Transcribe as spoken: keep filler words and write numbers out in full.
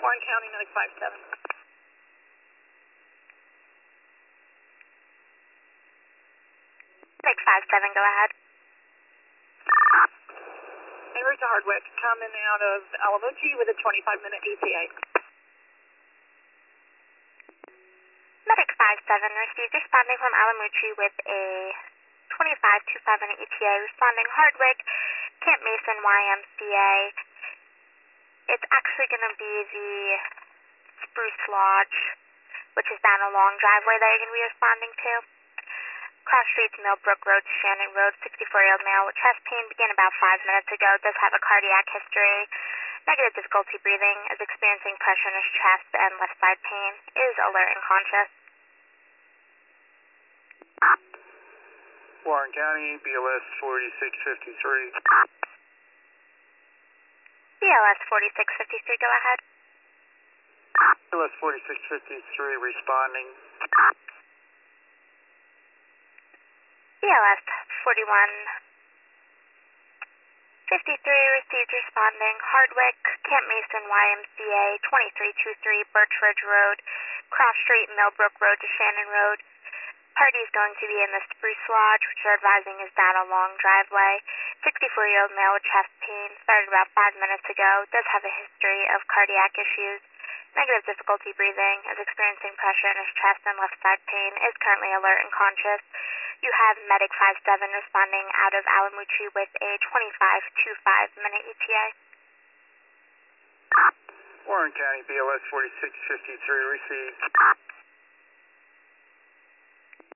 Warren County, Medic five seven. Medic five seven, go ahead. En route to Hardwick, coming out of Alamuchi with a twenty-five minute E T A. Medic five seven received, responding from Alamuchi with a twenty-five twenty-five minute E T A, responding Hardwick, Camp Mason, Y M C A. It's actually going to be the Spruce Lodge, which is down a long driveway that you're going to be responding to. Cross streets, Millbrook Road to Shannon Road, sixty-four-year-old male with chest pain, began about five minutes ago, does have a cardiac history, negative difficulty breathing, is experiencing pressure in his chest and left side pain, is alert and conscious. Warren County, B L S forty-six fifty-three. B L S forty-six fifty-three, go ahead. B L S forty-six fifty-three responding. B L S forty-one fifty-three received, responding Hardwick, Camp Mason, Y M C A, twenty-three twenty-three Birch Ridge Road, Cross Street, Millbrook Road to Shannon Road. Party is going to be in the Spruce Lodge, which they're advising is down a long driveway. sixty-four-year-old male with chest pain, started about five minutes ago, does have a history of cardiac issues, negative difficulty breathing, is experiencing pressure in his chest and left side pain, is currently alert and conscious. You have Medic five seven responding out of Alamuchi with a twenty-five twenty-five minute E T A. Warren County, B L S forty-six fifty-three received.